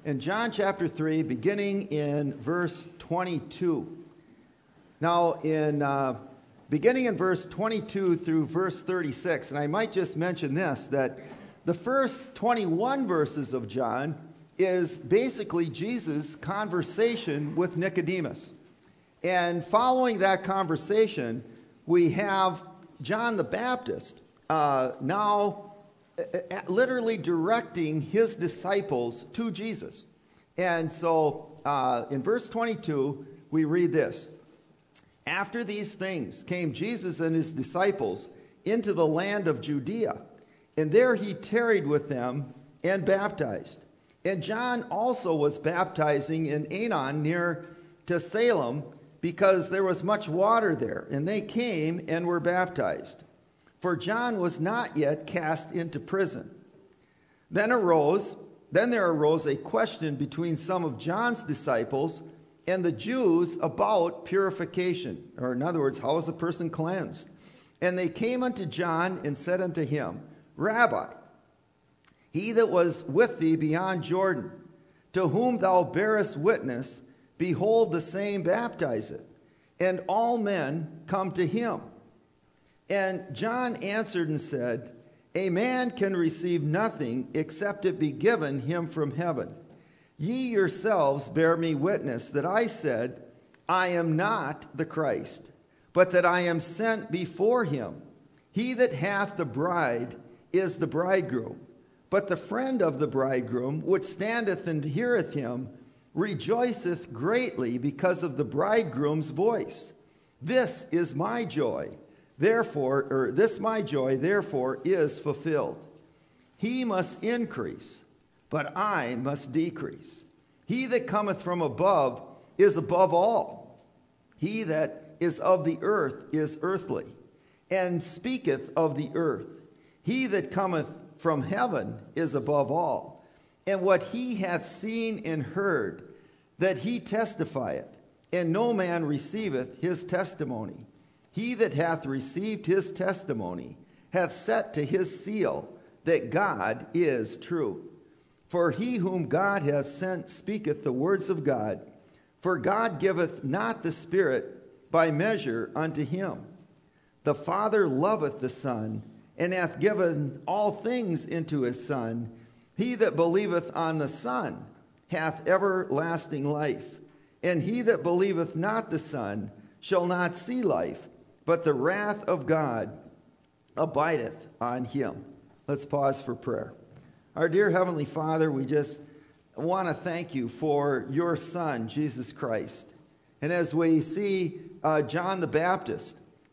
in John chapter 3, beginning in verse 22. Now, beginning in verse 22 through verse 36, and I might just mention this, that the first 21 verses of John is basically Jesus' conversation with Nicodemus. And following that conversation, we have John the Baptist now literally directing his disciples to Jesus. And so in verse 22, we read this. After these things came Jesus and his disciples into the land of Judea, and there he tarried with them and baptized. And John also was baptizing in Aenon near to Salem, because there was much water there, and they came and were baptized. For John was not yet cast into prison. Then there arose a question between some of John's disciples and the Jews about purification, or in other words, how is a person cleansed? And they came unto John and said unto him, Rabbi, he that was with thee beyond Jordan, to whom thou bearest witness, behold, the same baptizeth, and all men come to him. And John answered and said, A man can receive nothing except it be given him from heaven. Ye yourselves bear me witness that I said, I am not the Christ, but that I am sent before him. He that hath the bride is the bridegroom. But the friend of the bridegroom, which standeth and heareth him, rejoiceth greatly because of the bridegroom's voice. This is my joy, therefore is fulfilled. He must increase, but I must decrease. He that cometh from above is above all. He that is of the earth is earthly, and speaketh of the earth. He that cometh from heaven is above all. And what he hath seen and heard, that he testifieth, and no man receiveth his testimony. He that hath received his testimony hath set to his seal that God is true. For he whom God hath sent speaketh the words of God. For God giveth not the Spirit by measure unto him. The Father loveth the Son, and hath given all things into his Son. He that believeth on the Son hath everlasting life. And he that believeth not the Son shall not see life, but the wrath of God abideth on him. Let's pause for prayer. Our dear Heavenly Father, we just want to thank you for your Son, Jesus Christ. And as we see John the Baptist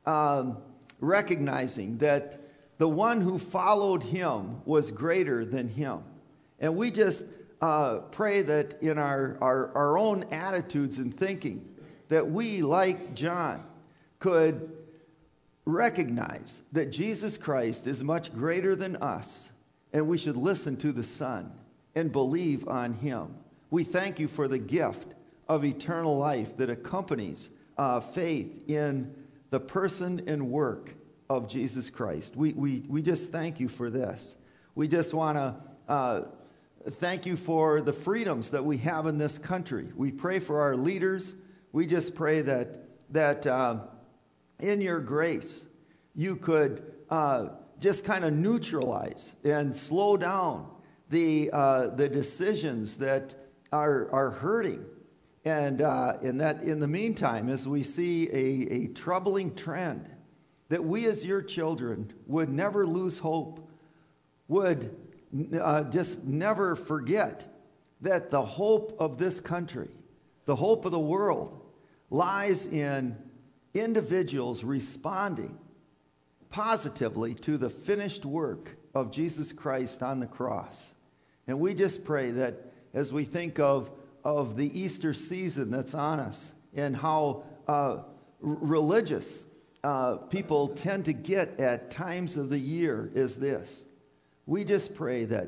recognizing that the one who followed him was greater than him. And we just pray that in our own attitudes and thinking, that we, like John, could recognize that Jesus Christ is much greater than us, and we should listen to the Son and believe on him. We thank you for the gift of eternal life that accompanies faith in the person and work of Jesus Christ. We just thank you for this. We just want to thank you for the freedoms that we have in this country. We pray for our leaders. We just pray that in your grace, you could just kind of neutralize and slow down the decisions that are hurting. And in the meantime, as we see a troubling trend, that we as your children would never lose hope, would just never forget that the hope of this country, the hope of the world, lies in individuals responding positively to the finished work of Jesus Christ on the cross. And we just pray that as we think of the Easter season that's on us and how religious people tend to get at times of the year is this. We just pray that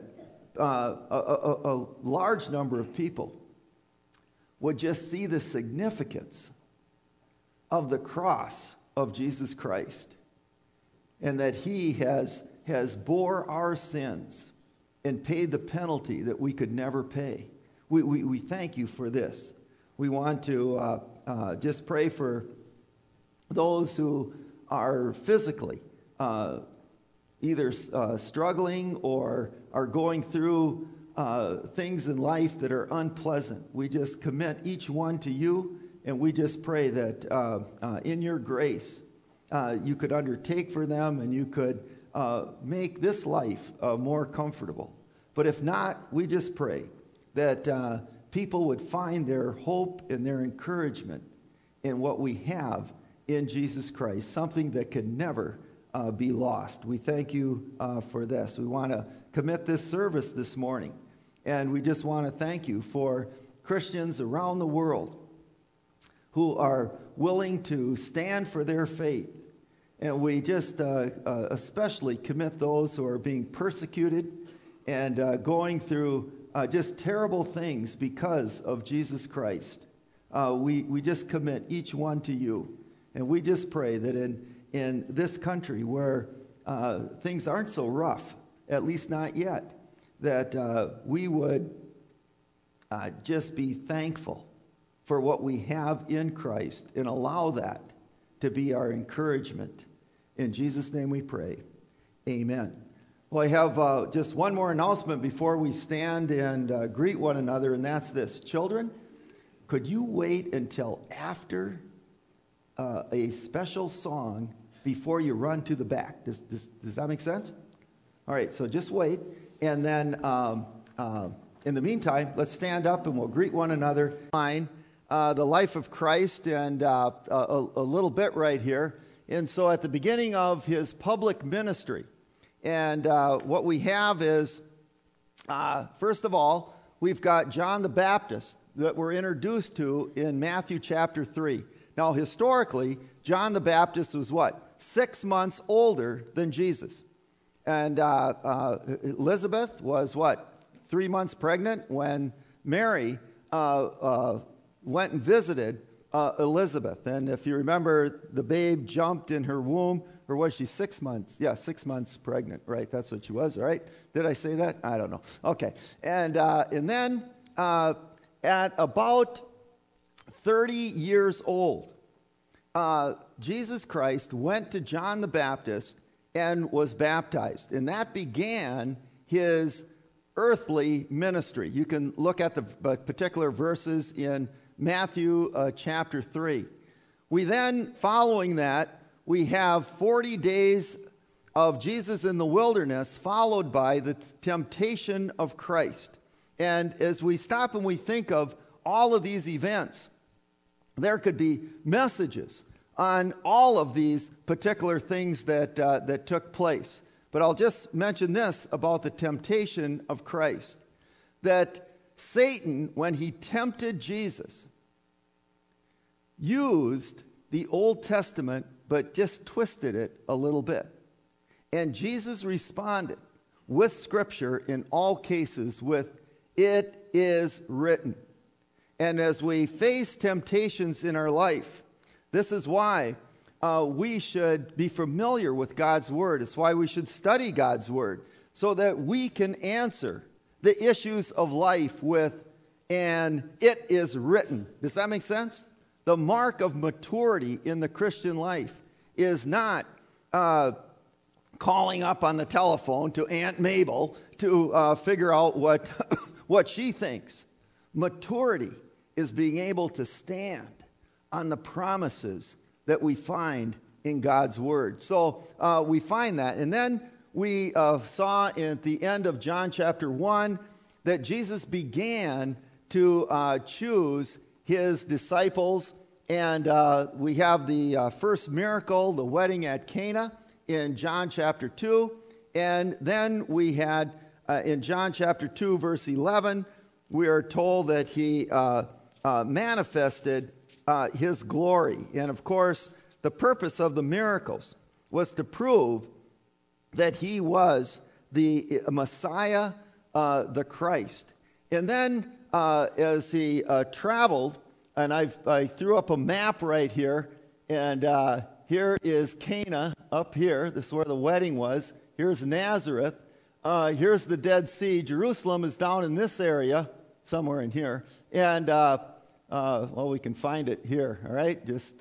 a large number of people would just see the significance of the cross of Jesus Christ, and that he has bore our sins and paid the penalty that we could never pay. We thank you for this. We want to just pray for those who are physically either struggling or are going through things in life that are unpleasant. We just commit each one to you, and we just pray that in your grace you could undertake for them and you could make this life more comfortable. But if not, we just pray that people would find their hope and their encouragement in what we have in Jesus Christ, something that can never be lost. We thank you for this. We want to commit this service this morning, and we just want to thank you for Christians around the world who are willing to stand for their faith. And we just especially commit those who are being persecuted and going through just terrible things because of Jesus Christ. We just commit each one to you. And we just pray that in this country where things aren't so rough, at least not yet, that we would just be thankful for what we have in Christ and allow that to be our encouragement. In Jesus' name we pray. Amen. Well, I have just one more announcement before we stand and greet one another, and that's this. Children, could you wait until after a special song before you run to the back? Does that make sense? All right, so just wait. And then in the meantime, let's stand up and we'll greet one another. The life of Christ and a little bit right here. And so at the beginning of his public ministry, and what we have is, first of all, we've got John the Baptist that we're introduced to in Matthew chapter 3. Now, historically, John the Baptist was what? 6 months older than Jesus. And Elizabeth was what? 3 months pregnant when Mary went and visited Elizabeth. And if you remember, the babe jumped in her womb, or was she 6 months? Yeah, 6 months pregnant, right? That's what she was, right? Did I say that? I don't know. Okay. And then at about 30 years old, Jesus Christ went to John the Baptist and was baptized. And that began his earthly ministry. You can look at the particular verses in Matthew chapter 3. We then, following that, we have 40 days of Jesus in the wilderness, followed by the temptation of Christ. And as we stop and we think of all of these events, there could be messages on all of these particular things that took place. But I'll just mention this about the temptation of Christ, that Satan, when he tempted Jesus, used the Old Testament but just twisted it a little bit. And Jesus responded with Scripture in all cases with, "It is written." And as we face temptations in our life, this is why we should be familiar with God's Word. It's why we should study God's Word, so that we can answer the issues of life with, "and it is written." Does that make sense? The mark of maturity in the Christian life is not calling up on the telephone to Aunt Mabel to figure out what she thinks. Maturity is being able to stand on the promises that we find in God's Word. So we find that. And then we saw at the end of John chapter 1 that Jesus began to choose his disciples. And we have the first miracle, the wedding at Cana, in John chapter 2. And then we had, in John chapter 2, verse 11, we are told that he manifested his glory. And of course, the purpose of the miracles was to prove that he was the Messiah, the Christ. And then as he traveled, and I threw up a map right here, and here is Cana up here. This is where the wedding was. Here's Nazareth. Here's the Dead Sea. Jerusalem is down in this area. somewhere in here. And, well, we can find it here, all right? Just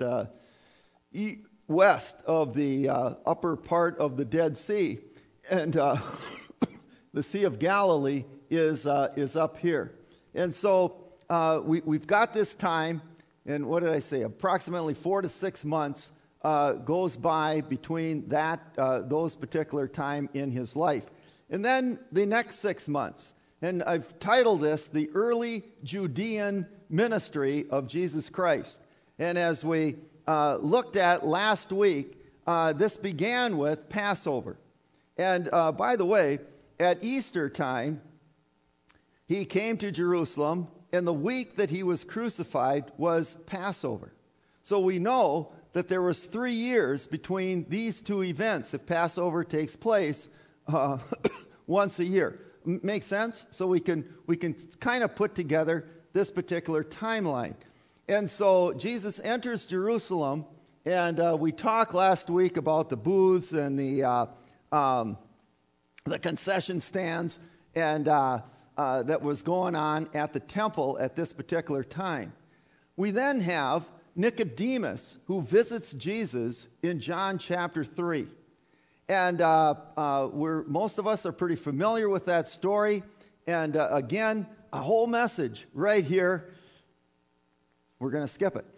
west of the upper part of the Dead Sea. And the Sea of Galilee is up here. And so we've got this time, and what did I say? Approximately 4 to 6 months goes by between those particular time in his life. And then the next 6 months. And I've titled this, The Early Judean Ministry of Jesus Christ. And as we looked at last week, this began with Passover. And by the way, at Easter time, he came to Jerusalem, and the week that he was crucified was Passover. So we know that there was 3 years between these two events if Passover takes place once a year. Makes sense? So we can kind of put together this particular timeline. And so Jesus enters Jerusalem, and we talked last week about the booths and the concession stands and that was going on at the temple at this particular time. We then have Nicodemus, who visits Jesus in John chapter 3. And most of us are pretty familiar with that story. And again, a whole message right here. We're going to skip it.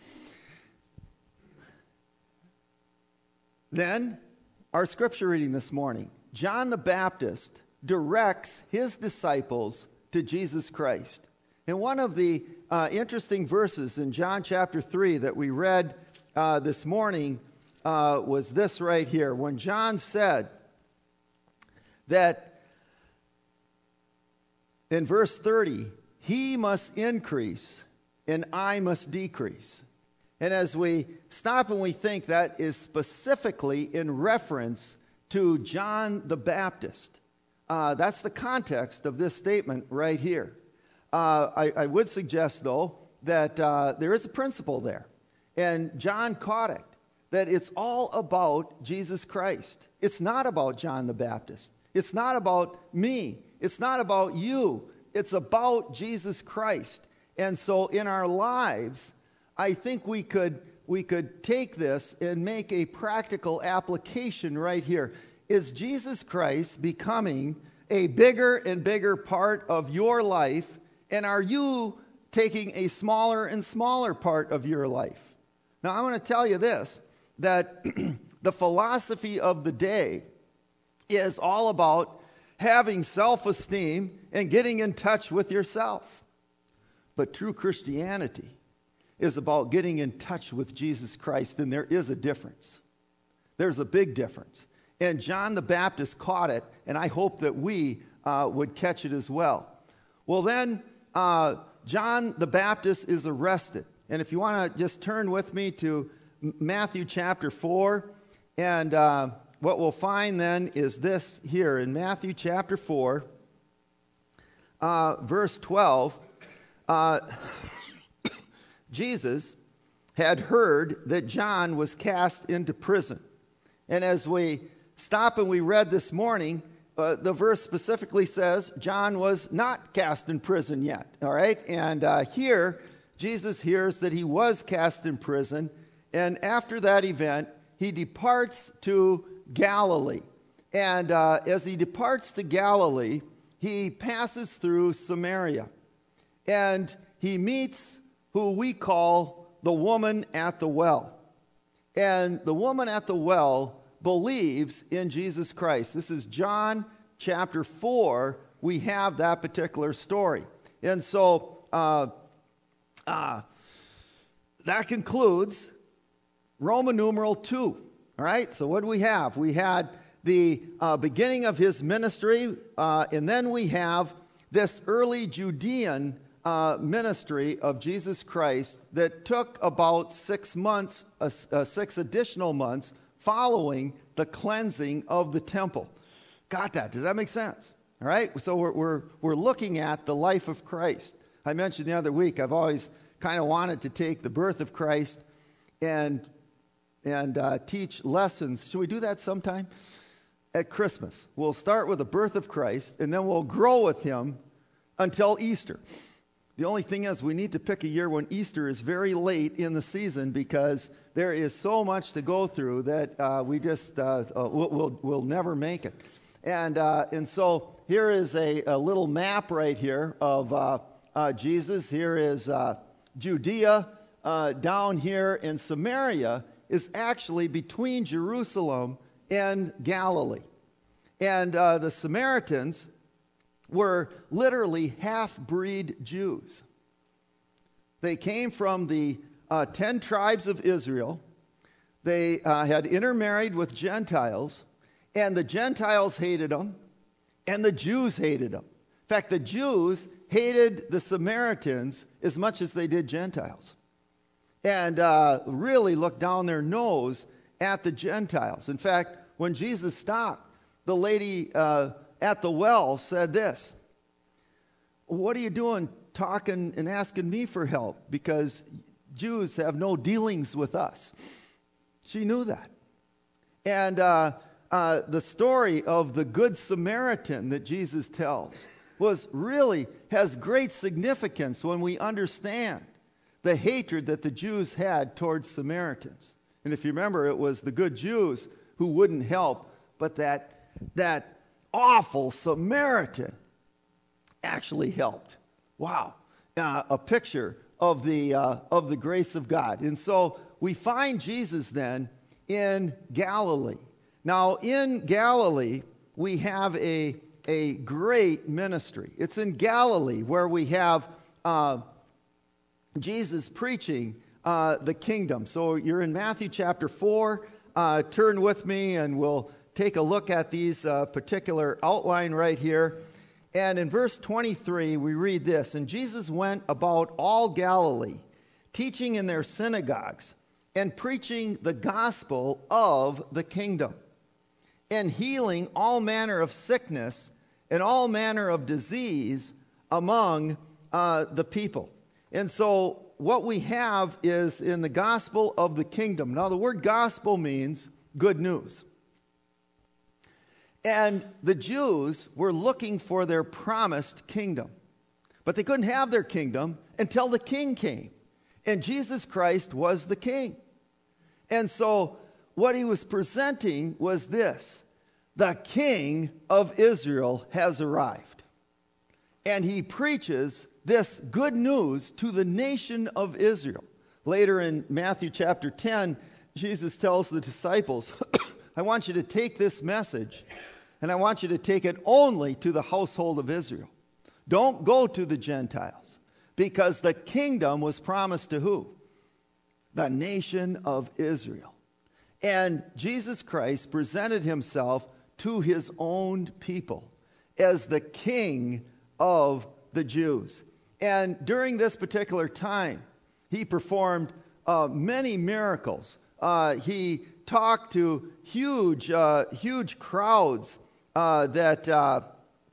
Then, our scripture reading this morning. John the Baptist directs his disciples to Jesus Christ. And one of the interesting verses in John chapter 3 that we read this morning was this right here. When John said that in verse 30, he must increase and I must decrease. And as we stop and we think that is specifically in reference to John the Baptist. That's the context of this statement right here. I would suggest, though, that there is a principle there. And John caught it, that it's all about Jesus Christ. It's not about John the Baptist. It's not about me. It's not about you. It's about Jesus Christ. And so in our lives, I think we could take this and make a practical application right here. Is Jesus Christ becoming a bigger and bigger part of your life, and are you taking a smaller and smaller part of your life? Now, I'm going to tell you this, that the philosophy of the day is all about having self-esteem and getting in touch with yourself. But true Christianity is about getting in touch with Jesus Christ, and there is a difference. There's a big difference. And John the Baptist caught it, and I hope that we would catch it as well. Well, then, John the Baptist is arrested. And if you want to just turn with me to Matthew chapter 4, and what we'll find then is this here in Matthew chapter 4, verse 12. Jesus had heard that John was cast into prison. And as we stop and we read this morning, the verse specifically says John was not cast in prison yet. All right? And here, Jesus hears that he was cast in prison. And after that event, he departs to Galilee. And as he departs to Galilee, he passes through Samaria. And he meets who we call the woman at the well. And the woman at the well believes in Jesus Christ. This is John chapter 4. We have that particular story. And so that concludes Roman numeral 2. All right, so what do we have? We had the beginning of his ministry, and then we have this early Judean ministry of Jesus Christ that took about 6 months, 6 additional months following the cleansing of the temple. Got that? Does that make sense? All right. So we're looking at the life of Christ. I mentioned the other week I've always kind of wanted to take the birth of Christ and teach lessons. Should we do that sometime? At Christmas. We'll start with the birth of Christ, and then we'll grow with him until Easter. The only thing is we need to pick a year when Easter is very late in the season because there is so much to go through that we just we'll never make it. And so here is a little map right here of Jesus. Here is Judea. Down here in Samaria is actually between Jerusalem and Galilee. And the Samaritans were literally half-breed Jews. They came from the 10 tribes of Israel. They had intermarried with Gentiles, and the Gentiles hated them, and the Jews hated them. In fact, the Jews hated the Samaritans as much as they did Gentiles, and really looked down their nose at the Gentiles. In fact, when Jesus stopped, the lady at the well said this, "What are you doing talking and asking me for help? Because Jews have no dealings with us." She knew that. And the story of the Good Samaritan that Jesus tells has great significance when we understand the hatred that the Jews had towards Samaritans. And if you remember, it was the good Jews who wouldn't help, but that awful Samaritan actually helped. Wow. A picture of the grace of God. And so we find Jesus then in Galilee. Now, in Galilee, we have a great ministry. It's in Galilee where we have Jesus preaching the kingdom. So you're in Matthew chapter 4. Turn with me and we'll take a look at these particular outline right here. And in verse 23, we read this, "And Jesus went about all Galilee, teaching in their synagogues and preaching the gospel of the kingdom, and healing all manner of sickness and all manner of disease among the people." And so what we have is in the gospel of the kingdom. Now, the word gospel means good news. And the Jews were looking for their promised kingdom. But they couldn't have their kingdom until the king came. And Jesus Christ was the king. And so what he was presenting was this: the King of Israel has arrived. And he preaches this good news to the nation of Israel. Later in Matthew chapter 10, Jesus tells the disciples, "I want you to take this message, and I want you to take it only to the household of Israel. Don't go to the Gentiles, because the kingdom was promised to who? The nation of Israel." And Jesus Christ presented himself to his own people as the King of the Jews. And during this particular time, he performed many miracles. He talked to huge crowds that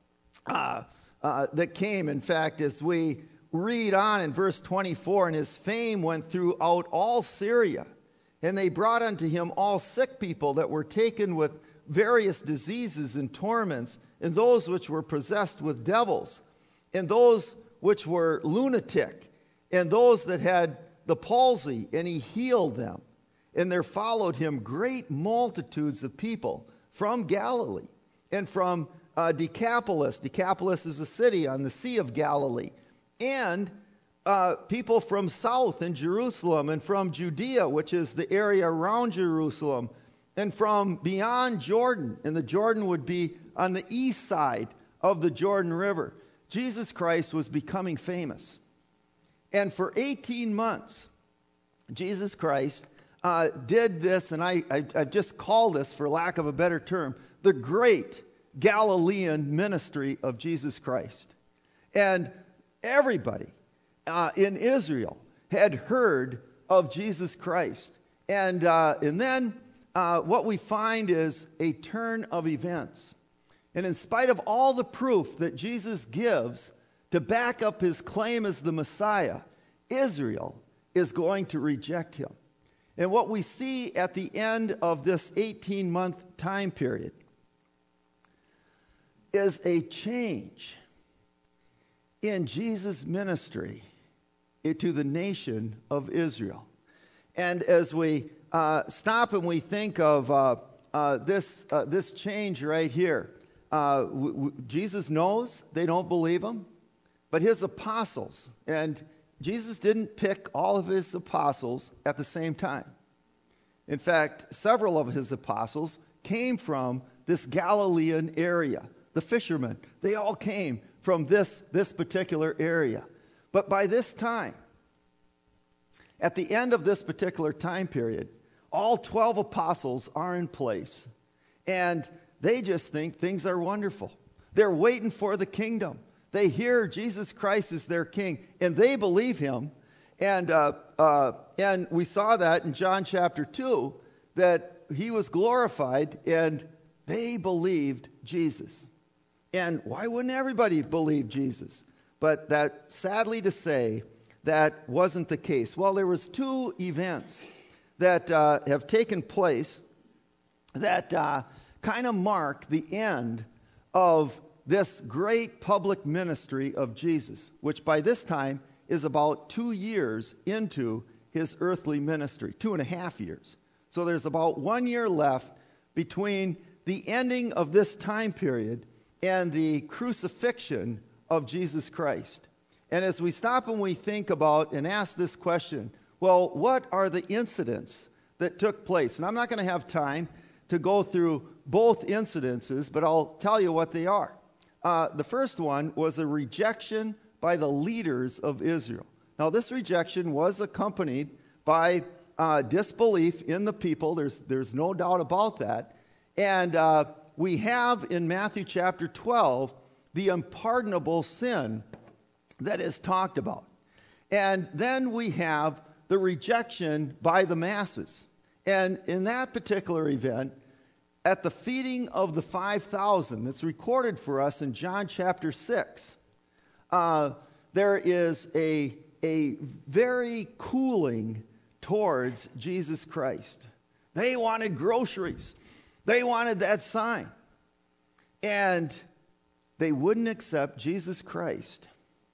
came. In fact, as we read on in verse 24, "And his fame went throughout all Syria, and they brought unto him all sick people that were taken with various diseases and torments, and those which were possessed with devils, and those which were lunatic, and those that had the palsy, and he healed them. And there followed him great multitudes of people from Galilee and from Decapolis." Decapolis is a city on the Sea of Galilee. "And people from south in Jerusalem, and from Judea," which is the area around Jerusalem, "and from beyond Jordan." And the Jordan would be on the east side of the Jordan River. Jesus Christ was becoming famous. And for 18 months, Jesus Christ did this, and I've just called this, for lack of a better term, the great Galilean ministry of Jesus Christ. And everybody in Israel had heard of Jesus Christ. And then what we find is a turn of events. And in spite of all the proof that Jesus gives to back up his claim as the Messiah, Israel is going to reject him. And what we see at the end of this 18-month time period is a change in Jesus' ministry to the nation of Israel. And as we stop and we think of this change right here, Jesus knows they don't believe him, but his apostles, and Jesus didn't pick all of his apostles at the same time. In fact, several of his apostles came from this Galilean area. The fishermen, they all came from this particular area. But by this time, at the end of this particular time period, all 12 apostles are in place. And they just think things are wonderful. They're waiting for the kingdom. They hear Jesus Christ is their king, and they believe him. And we saw that in John chapter 2, that he was glorified, and they believed Jesus. And why wouldn't everybody believe Jesus? But that, sadly to say, that wasn't the case. Well, there was two events that have taken place that kind of mark the end of this great public ministry of Jesus, which by this time is about 2 years into his earthly ministry, 2.5 years. So there's about 1 year left between the ending of this time period and the crucifixion of Jesus Christ. And as we stop and we think about and ask this question, well, what are the incidents that took place? And I'm not going to have time to go through both incidences, but I'll tell you what they are. The first one was a rejection by the leaders of Israel. Now, this rejection was accompanied by disbelief in the people. There's no doubt about that. And we have in Matthew chapter 12 the unpardonable sin that is talked about. And then we have the rejection by the masses. And in that particular event, at the feeding of the 5,000 that's recorded for us in John chapter 6, there is a very cooling towards Jesus Christ. They wanted groceries. They wanted that sign. And they wouldn't accept Jesus Christ.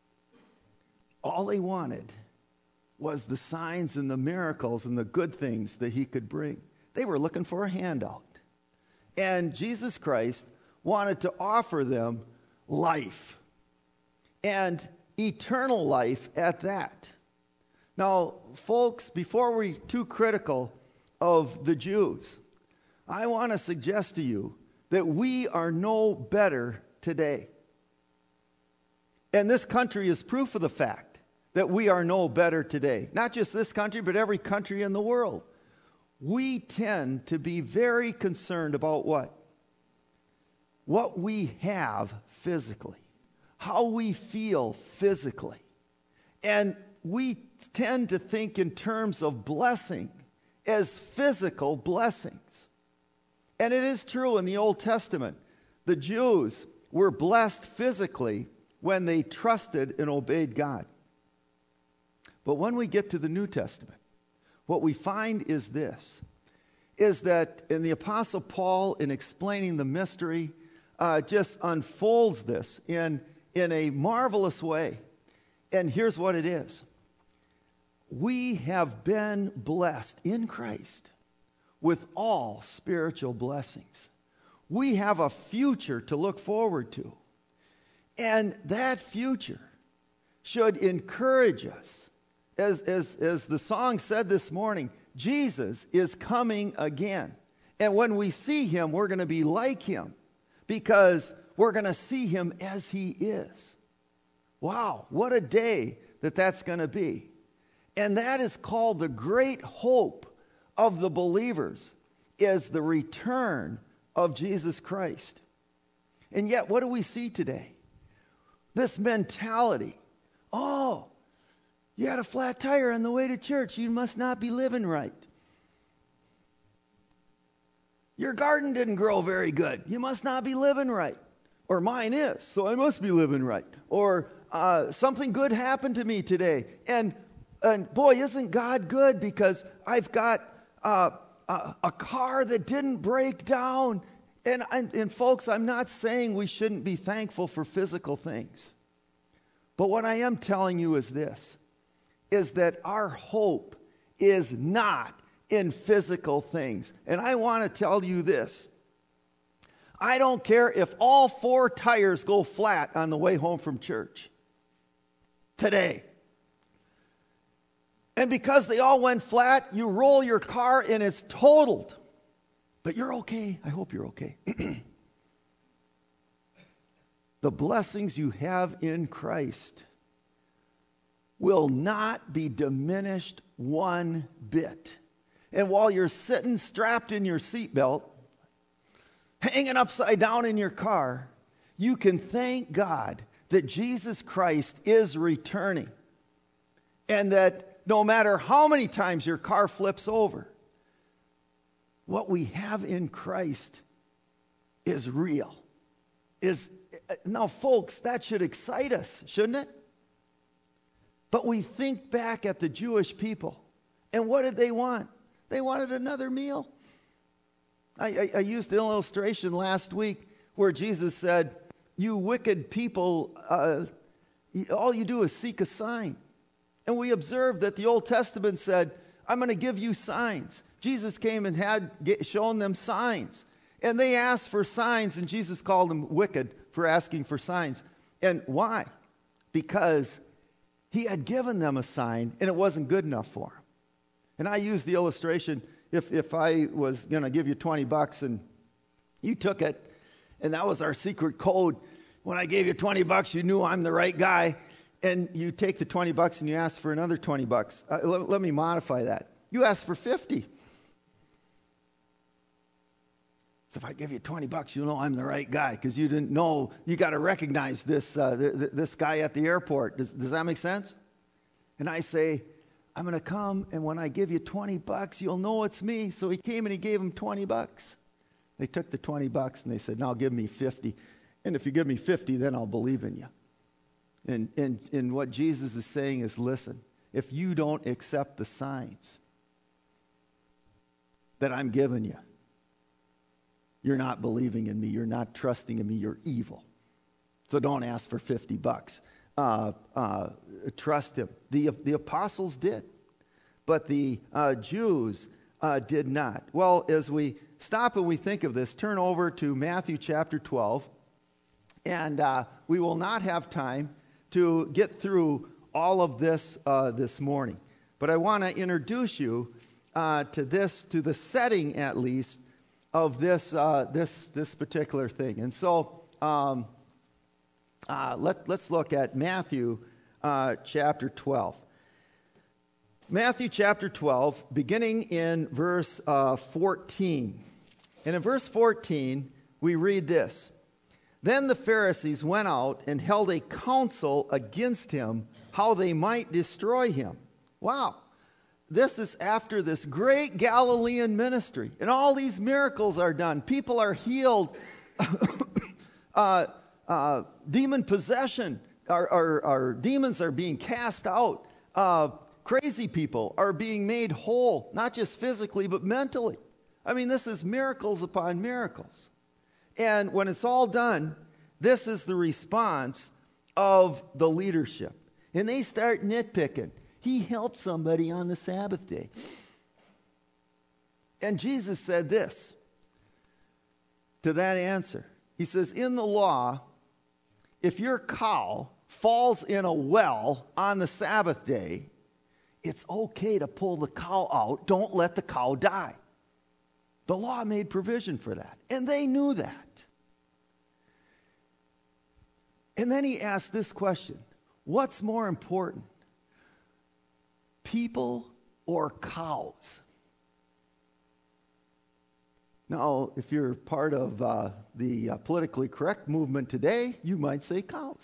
All they wanted was the signs and the miracles and the good things that he could bring. They were looking for a handout. And Jesus Christ wanted to offer them life, and eternal life at that. Now, folks, before we're too critical of the Jews, I want to suggest to you that we are no better today. And this country is proof of the fact that we are no better today. Not just this country, but every country in the world. We tend to be very concerned about what? What we have physically. How we feel physically. And we tend to think in terms of blessing as physical blessings. And it is true in the Old Testament. The Jews were blessed physically when they trusted and obeyed God. But when we get to the New Testament, what we find is this, is that in the Apostle Paul, in explaining the mystery, just unfolds this in a marvelous way. And here's what it is. We have been blessed in Christ with all spiritual blessings. We have a future to look forward to. And that future should encourage us. As the song said this morning, Jesus is coming again. And when we see him, we're going to be like him because we're going to see him as he is. Wow, what a day that's going to be. And that is called the great hope of the believers, is the return of Jesus Christ. And yet, what do we see today? This mentality. Oh, you had a flat tire on the way to church. You must not be living right. Your garden didn't grow very good. You must not be living right. Or mine is, so I must be living right. Or something good happened to me today. And boy, isn't God good because I've got a car that didn't break down. And folks, I'm not saying we shouldn't be thankful for physical things. But what I am telling you is this, is that our hope is not in physical things. And I want to tell you this. I don't care if all 4 tires go flat on the way home from church today. And because they all went flat, you roll your car and it's totaled. But you're okay. I hope you're okay. The blessings you have in Christ will not be diminished one bit. And while you're sitting strapped in your seatbelt, hanging upside down in your car, you can thank God that Jesus Christ is returning. And that no matter how many times your car flips over, what we have in Christ is real. Now, folks, that should excite us, shouldn't it? But we think back at the Jewish people, and what did they want? They wanted another meal. I used an illustration last week where Jesus said, you wicked people, all you do is seek a sign. And we observed that the Old Testament said, I'm going to give you signs. Jesus came and had shown them signs. And they asked for signs, and Jesus called them wicked for asking for signs. And why? Because he had given them a sign, and it wasn't good enough for them. And I used the illustration, if I was going to give you $20 and you took it, and that was our secret code. When I gave you $20, you knew I'm the right guy, and you take the $20 and you ask for another $20. Let me modify that. You ask for 50. So if I give you $20, you'll know I'm the right guy because you didn't know. You got to recognize this this guy at the airport. Does that make sense? And I say, I'm going to come, and when I give you $20, you'll know it's me. So he came and he gave him $20. They took the $20 and they said, now give me 50. And if you give me 50, then I'll believe in you. And what Jesus is saying is, listen, if you don't accept the signs that I'm giving you, you're not believing in me. You're not trusting in me. You're evil. So don't ask for $50. Trust him. The apostles did, but the Jews did not. Well, as we stop and we think of this, turn over to Matthew chapter 12, and we will not have time to get through all of this this morning. But I want to introduce you to the setting at least of this particular thing. And so let's look at Matthew chapter 12. Matthew chapter 12, beginning in verse 14. And in verse 14, we read this. Then the Pharisees went out and held a council against him, how they might destroy him. Wow. This is after this great Galilean ministry. And all these miracles are done. People are healed. Demon possession. Our demons are being cast out. Crazy people are being made whole, not just physically, but mentally. I mean, this is miracles upon miracles. And when it's all done, this is the response of the leadership. And they start nitpicking. He helped somebody on the Sabbath day. And Jesus said this to that answer. He says, in the law, if your cow falls in a well on the Sabbath day, it's okay to pull the cow out. Don't let the cow die. The law made provision for that. And they knew that. And then he asked this question. What's more important? People or cows? Now, if you're part of the politically correct movement today, you might say cows.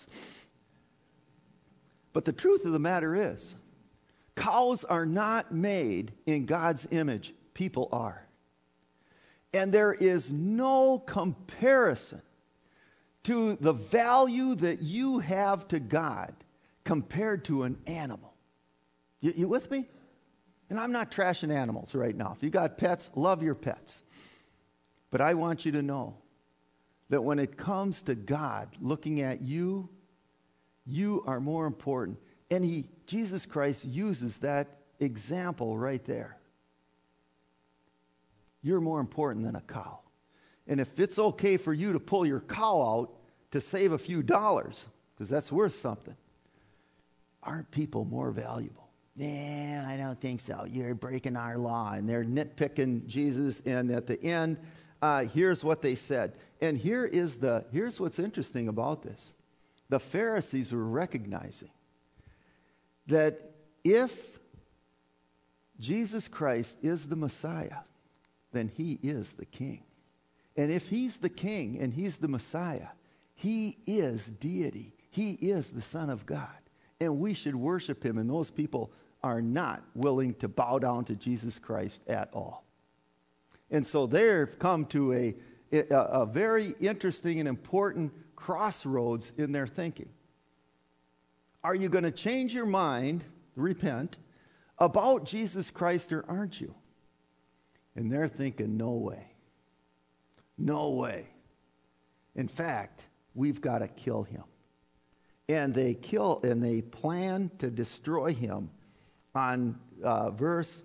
But the truth of the matter is, cows are not made in God's image. People are. And there is no comparison to the value that you have to God compared to an animal. You with me? And I'm not trashing animals right now. If you got pets, love your pets. But I want you to know that when it comes to God looking at you, You are more important. And Jesus Christ uses that example right there. You're more important than a cow. And if it's okay for you to pull your cow out to save a few dollars, because that's worth something, aren't people more valuable? Yeah, I don't think so. You're breaking our law. And they're nitpicking Jesus. And at the end, here's what they said. And here's what's interesting about this. The Pharisees were recognizing that if Jesus Christ is the Messiah, then he is the king. And if he's the king and he's the Messiah, he is deity. He is the Son of God. And we should worship him. And those people are not willing to bow down to Jesus Christ at all. And so they've come to a very interesting and important crossroads in their thinking. Are you going to change your mind, repent, about Jesus Christ, or aren't you? And they're thinking, no way. No way. In fact, we've got to kill him. And they plan to destroy him on verse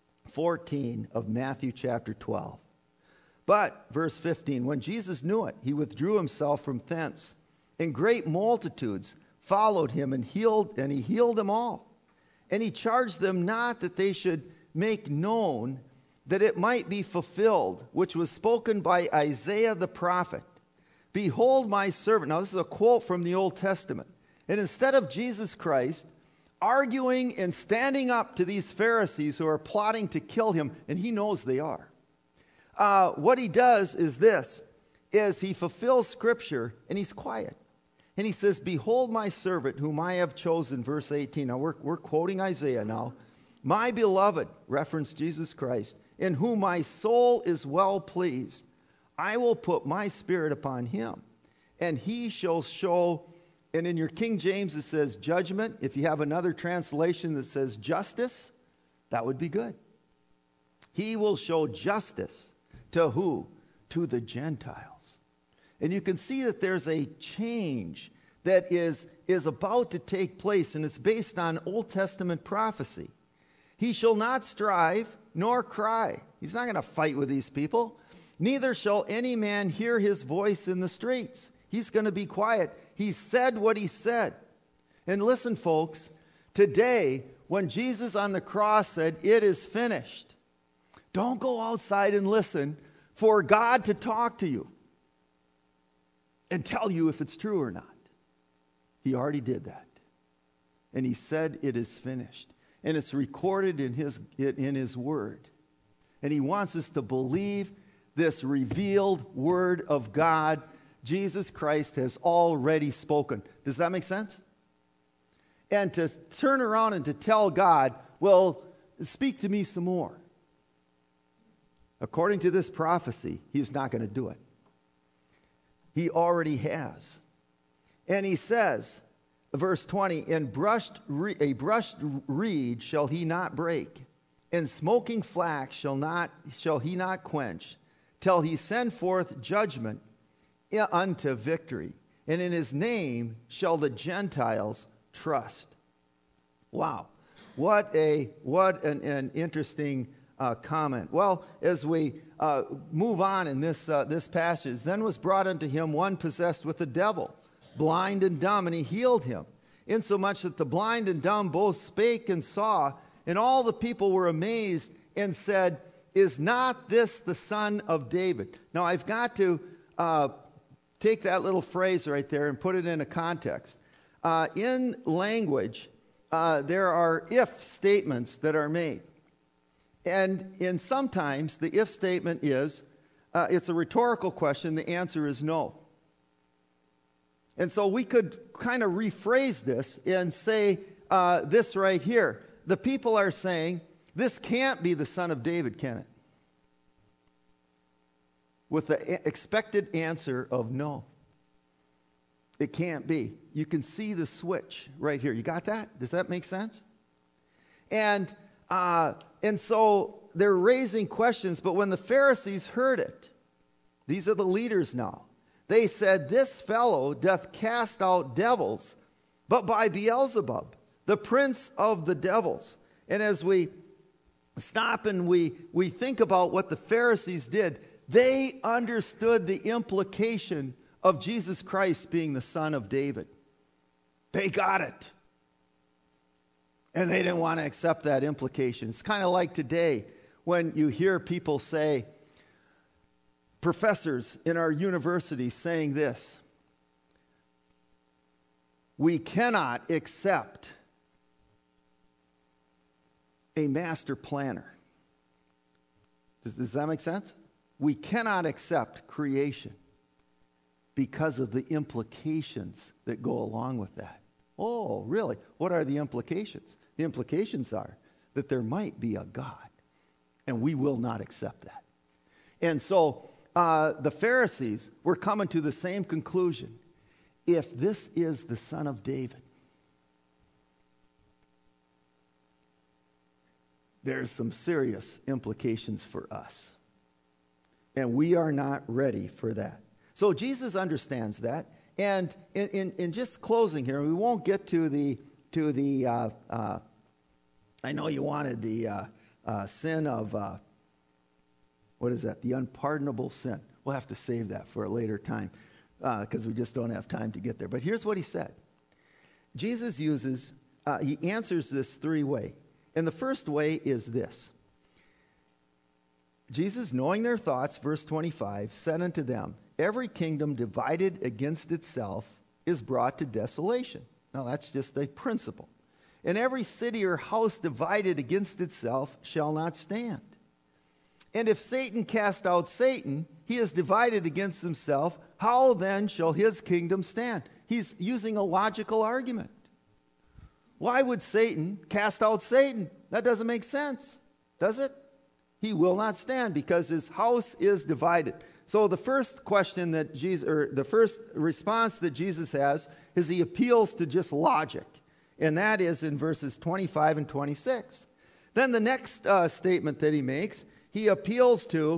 14 of Matthew chapter 12. But, verse 15, when Jesus knew it, he withdrew himself from thence, and great multitudes followed him, and he healed them all. And he charged them not that they should make known that it might be fulfilled, which was spoken by Isaiah the prophet. Behold my servant. Now this is a quote from the Old Testament. And instead of Jesus Christ arguing and standing up to these Pharisees who are plotting to kill him, and he knows they are, what he does is this, is he fulfills Scripture and he's quiet. And he says, behold my servant whom I have chosen, verse 18. Now we're quoting Isaiah now. My beloved, reference Jesus Christ, in whom my soul is well pleased. I will put my spirit upon him, and he shall show, and in your King James it says judgment. If you have another translation that says justice, that would be good. He will show justice to who? To the Gentiles. And you can see that there's a change that is about to take place, and it's based on Old Testament prophecy. He shall not strive nor cry. He's not going to fight with these people. Neither shall any man hear his voice in the streets. He's going to be quiet. He said what he said. And listen, folks, today, when Jesus on the cross said, it is finished, don't go outside and listen for God to talk to you and tell you if it's true or not. He already did that. And he said, it is finished. And it's recorded in his word. And he wants us to believe this revealed word of God. Jesus Christ has already spoken. Does that make sense? And to turn around and to tell God, well, speak to me some more. According to this prophecy, he's not going to do it. He already has. And he says, verse 20, a brushed reed shall he not break, and smoking flax shall he not quench, till he send forth judgment unto victory. And in his name shall the Gentiles trust. Wow. What an interesting comment. Well, as we move on in this passage, then was brought unto him one possessed with the devil, blind and dumb, and he healed him, insomuch that the blind and dumb both spake and saw, and all the people were amazed and said, is not this the Son of David? Now, I've got to take that little phrase right there and put it in a context. In language, there are if statements that are made. And sometimes the if statement is, it's a rhetorical question, the answer is no. And so we could kind of rephrase this and say this right here. The people are saying, this can't be the Son of David, can it? With the expected answer of no. It can't be. You can see the switch right here. You got that? Does that make sense? And so they're raising questions, but when the Pharisees heard it, these are the leaders now, they said, this fellow doth cast out devils but by Beelzebub, the prince of the devils. And as we stop and we think about what the Pharisees did, they understood the implication of Jesus Christ being the Son of David. They got it. And they didn't want to accept that implication. It's kind of like today when you hear people say, professors in our university saying this: we cannot accept a master planner. Does that make sense? We cannot accept creation because of the implications that go along with that. Oh, really? What are the implications? The implications are that there might be a God, and we will not accept that. And so the Pharisees were coming to the same conclusion. If this is the Son of David, there's some serious implications for us. And we are not ready for that. So Jesus understands that. And in just closing here, we won't get to the I know you wanted the sin of, what is that? The unpardonable sin. We'll have to save that for a later time because we just don't have time to get there. But here's what he said. Jesus he answers this three-way. And the first way is this. Jesus, knowing their thoughts, verse 25, said unto them, every kingdom divided against itself is brought to desolation. Now that's just a principle. And every city or house divided against itself shall not stand. And if Satan cast out Satan, he is divided against himself. How then shall his kingdom stand? He's using a logical argument. Why would Satan cast out Satan? That doesn't make sense, does it? He will not stand because his house is divided. So the first question that Jesus, or the first response that Jesus has, is he appeals to just logic. And that is in verses 25 and 26. Then the next statement that he makes, he appeals to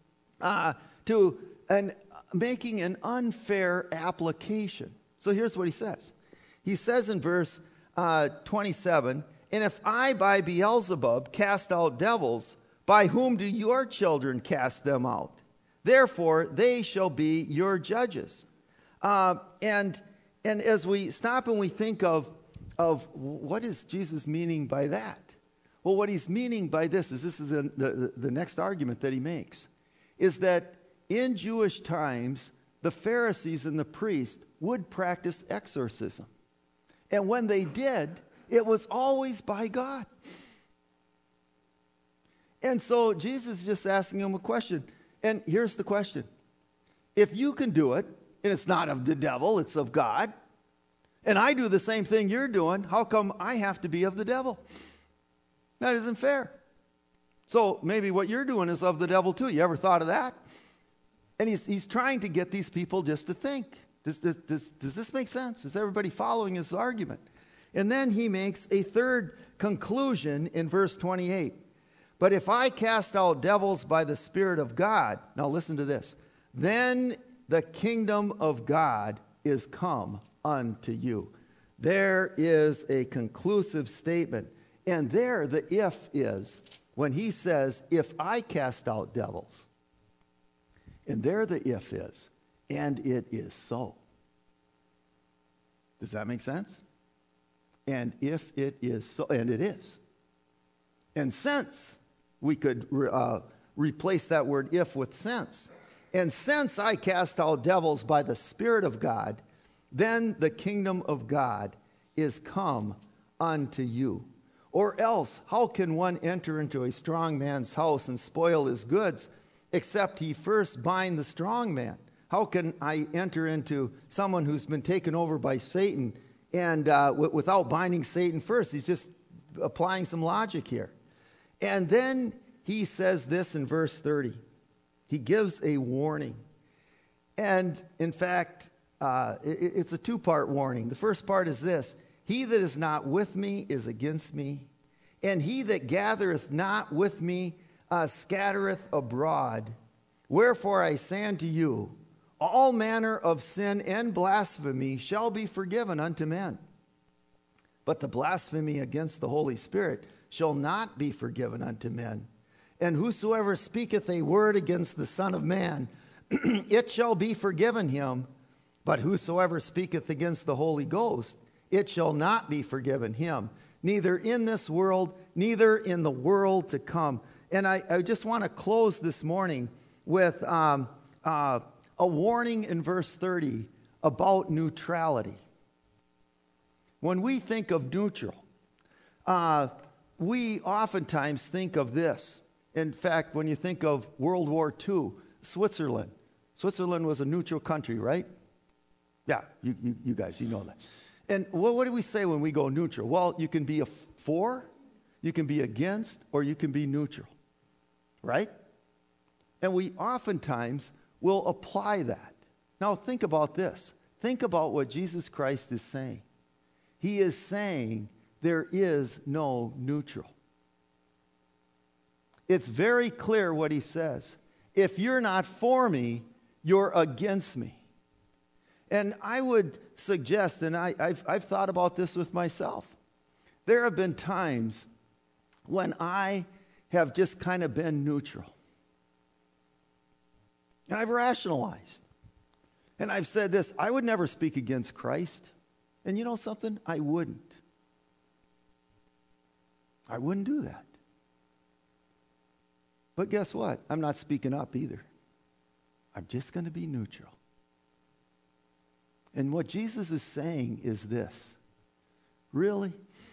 making an unfair application. So here's what he says. He says in verse 27, and if I by Beelzebub cast out devils, by whom do your children cast them out? Therefore, they shall be your judges. And as we stop and we think of what is Jesus meaning by that? Well, what he's meaning by this is the next argument that he makes, is that in Jewish times, the Pharisees and the priests would practice exorcism. And when they did, it was always by God. And so Jesus is just asking him a question. And here's the question. If you can do it, and it's not of the devil, it's of God, and I do the same thing you're doing, how come I have to be of the devil? That isn't fair. So maybe what you're doing is of the devil too. You ever thought of that? And he's trying to get these people just to think. Does this make sense? Is everybody following his argument? And then he makes a third conclusion in verse 28. But if I cast out devils by the Spirit of God, now listen to this, then the kingdom of God is come unto you. There is a conclusive statement. And there the if is when he says, if I cast out devils. And there the if is, and it is so. Does that make sense? And if it is so, and it is. And since, we could replace that word if with since. And since I cast out devils by the Spirit of God, then the kingdom of God is come unto you. Or else, how can one enter into a strong man's house and spoil his goods, except he first bind the strong man? How can I enter into someone who's been taken over by Satan and without binding Satan first? He's just applying some logic here. And then he says this in verse 30. He gives a warning. And in fact, it's a two-part warning. The first part is this. He that is not with me is against me, and he that gathereth not with me scattereth abroad. Wherefore I say unto you, all manner of sin and blasphemy shall be forgiven unto men. But the blasphemy against the Holy Spirit shall not be forgiven unto men. And whosoever speaketh a word against the Son of Man, it shall be forgiven him. But whosoever speaketh against the Holy Ghost, it shall not be forgiven him, neither in this world, neither in the world to come. And I just want to close this morning with a warning in verse 30 about neutrality. When we think of neutral, we oftentimes think of this. In fact, when you think of World War II, Switzerland was a neutral country, right? Yeah, you guys, you know that. And what do we say when we go neutral? Well, you can be for, you can be against, or you can be neutral, right? And we oftentimes will apply that. Now think about this. Think about what Jesus Christ is saying. He is saying there is no neutral. It's very clear what he says. If you're not for me, you're against me. And I would suggest, and I've thought about this with myself, there have been times when I have just kind of been neutral. And I've rationalized. And I've said this, I would never speak against Christ. And you know something? I wouldn't. I wouldn't do that. But guess what? I'm not speaking up either. I'm just going to be neutral. And what Jesus is saying is this. Really?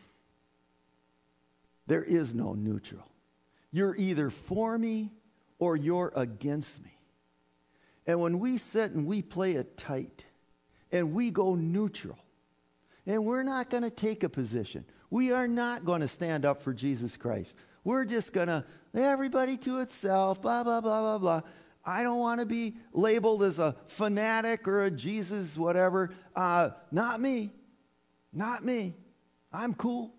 There is no neutral. You're either for me or you're against me. And when we sit and we play it tight and we go neutral, and we're not going to take a position. We are not going to stand up for Jesus Christ. We're just going to, everybody to itself, blah, blah, blah, blah, blah. I don't want to be labeled as a fanatic or a Jesus whatever. Not me. Not me. I'm cool.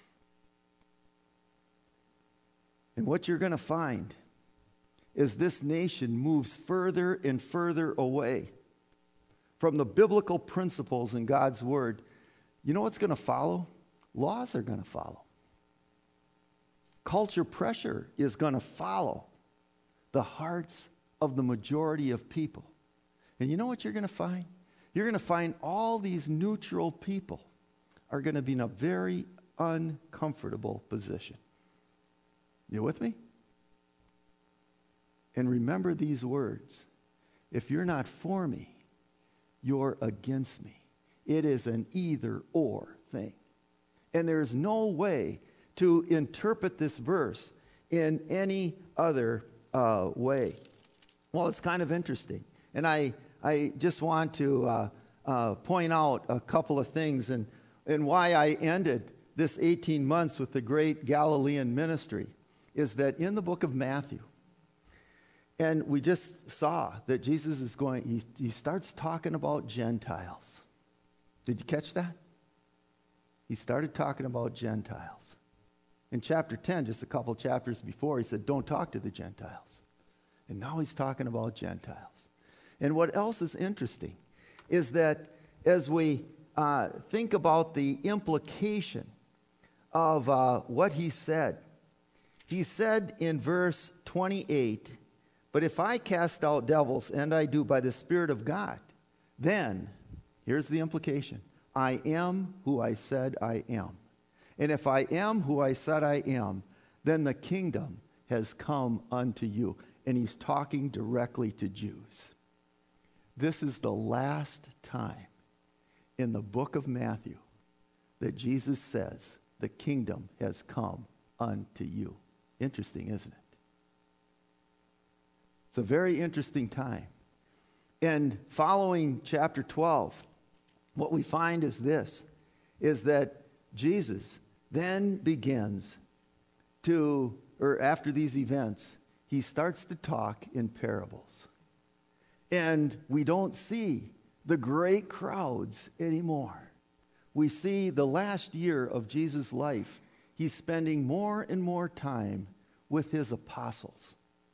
And what you're going to find is this nation moves further and further away from the biblical principles in God's Word. You know what's going to follow? Laws are going to follow. Culture pressure is going to follow the hearts of the majority of people. And you know what you're going to find? You're going to find all these neutral people are going to be in a very uncomfortable position. You with me? And remember these words. If you're not for me, you're against me. It is an either-or thing. And there's no way to interpret this verse in any other way. Well, it's kind of interesting. And I just want to point out a couple of things and why I ended this 18 months with the great Galilean ministry is that in the book of Matthew, and we just saw that Jesus is going, he starts talking about Gentiles. Did you catch that? He started talking about Gentiles. In chapter 10, just a couple chapters before, he said, don't talk to the Gentiles. And now he's talking about Gentiles. And what else is interesting is that as we think about the implication of what he said in verse 28, but if I cast out devils, and I do by the Spirit of God, then, here's the implication, I am who I said I am. And if I am who I said I am, then the kingdom has come unto you. And he's talking directly to Jews. This is the last time in the book of Matthew that Jesus says, the kingdom has come unto you. Interesting, isn't it? It's a very interesting time. And following chapter 12, what we find is this, is that Jesus then begins to, or after these events, he starts to talk in parables. And we don't see the great crowds anymore. We see the last year of Jesus' life, he's spending more and more time with his apostles.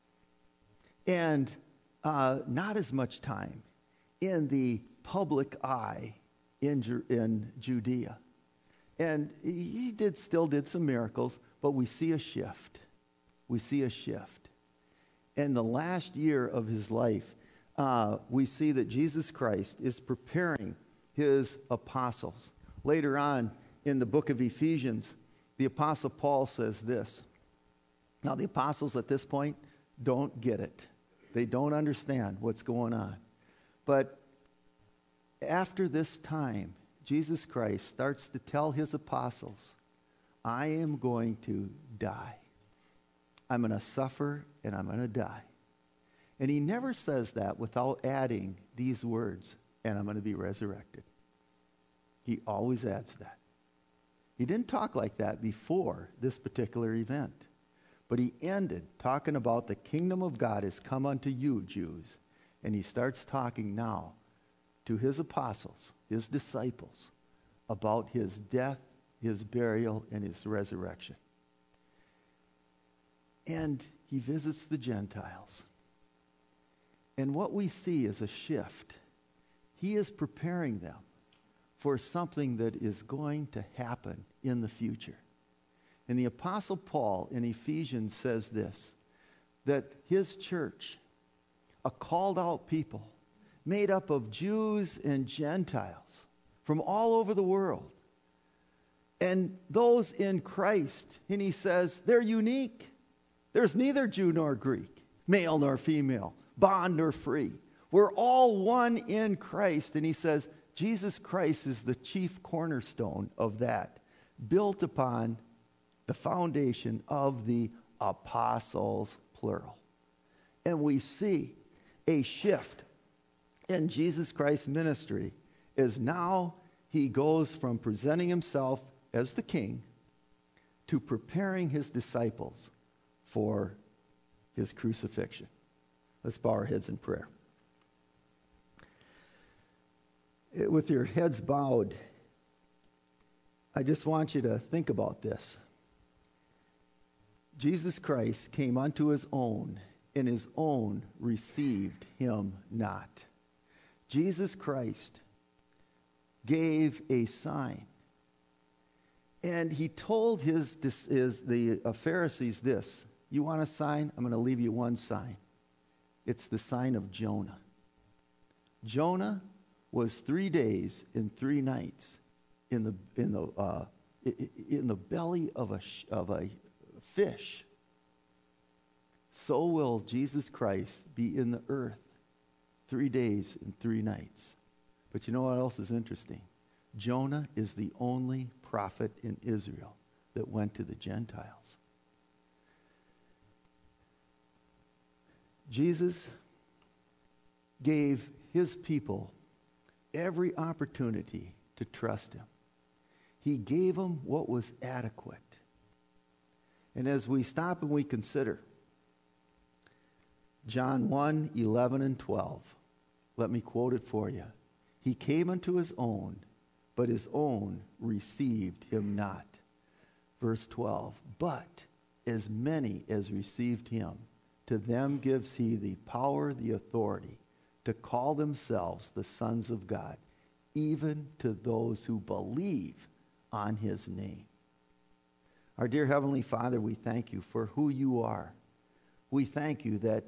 And not as much time in the public eye in Judea. And he still did some miracles, but we see a shift. We see a shift. In the last year of his life, we see that Jesus Christ is preparing his apostles. Later on in the book of Ephesians, the Apostle Paul says this. Now, the apostles at this point don't get it. They don't understand what's going on. But after this time, Jesus Christ starts to tell his apostles, I am going to die. I'm going to suffer and I'm going to die. And he never says that without adding these words, and I'm going to be resurrected. He always adds that. He didn't talk like that before this particular event. But he ended talking about the kingdom of God has come unto you, Jews. And he starts talking now to his apostles, his disciples, about his death, his burial, and his resurrection. And he visits the Gentiles. And what we see is a shift. He is preparing them for something that is going to happen in the future. And the Apostle Paul in Ephesians says this, that his church, a called out people, made up of Jews and Gentiles from all over the world, and those in Christ, and he says, they're unique. There's neither Jew nor Greek, male nor female, bond nor free. We're all one in Christ. And he says, Jesus Christ is the chief cornerstone of that, built upon the foundation of the apostles, plural. And we see a shift in Jesus Christ's ministry is now he goes from presenting himself as the king to preparing his disciples for his crucifixion. Let's bow our heads in prayer. With your heads bowed, I just want you to think about this. Jesus Christ came unto his own, and his own received him not. Jesus Christ gave a sign. And he told the Pharisees this, you want a sign? I'm going to leave you one sign. It's the sign of Jonah. Jonah was 3 days and 3 nights in the belly of a fish. So will Jesus Christ be in the earth 3 days and 3 nights. But you know what else is interesting? Jonah is the only prophet in Israel that went to the Gentiles. Jesus gave his people every opportunity to trust him. He gave them what was adequate. And as we stop and we consider John 1, 11 and 12, let me quote it for you. He came unto his own, but his own received him not. Verse 12, but as many as received him, to them gives he the power, the authority, to call themselves the sons of God, even to those who believe on his name. Our dear Heavenly Father, we thank you for who you are. We thank you that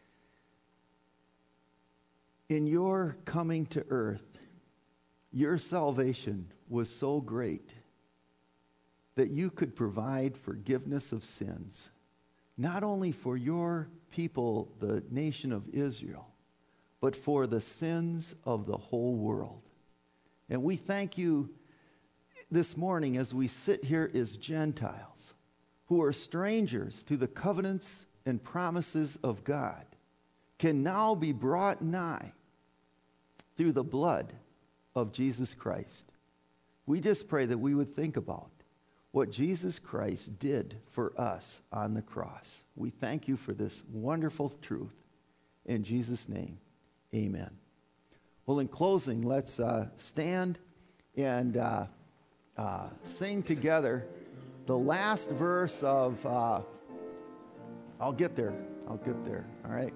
in your coming to earth, your salvation was so great that you could provide forgiveness of sins, not only for your people, the nation of Israel, but for the sins of the whole world. And we thank you this morning as we sit here as Gentiles who are strangers to the covenants and promises of God can now be brought nigh through the blood of Jesus Christ. We just pray that we would think about what Jesus Christ did for us on the cross. We thank you for this wonderful truth. In Jesus' name, amen. Well, in closing, let's stand and sing together the last verse of, I'll get there, all right?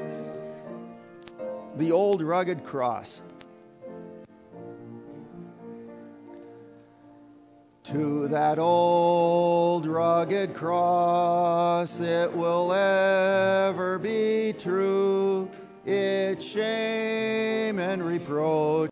The Old Rugged Cross. to that old rugged cross. It will ever be true, its shame and reproach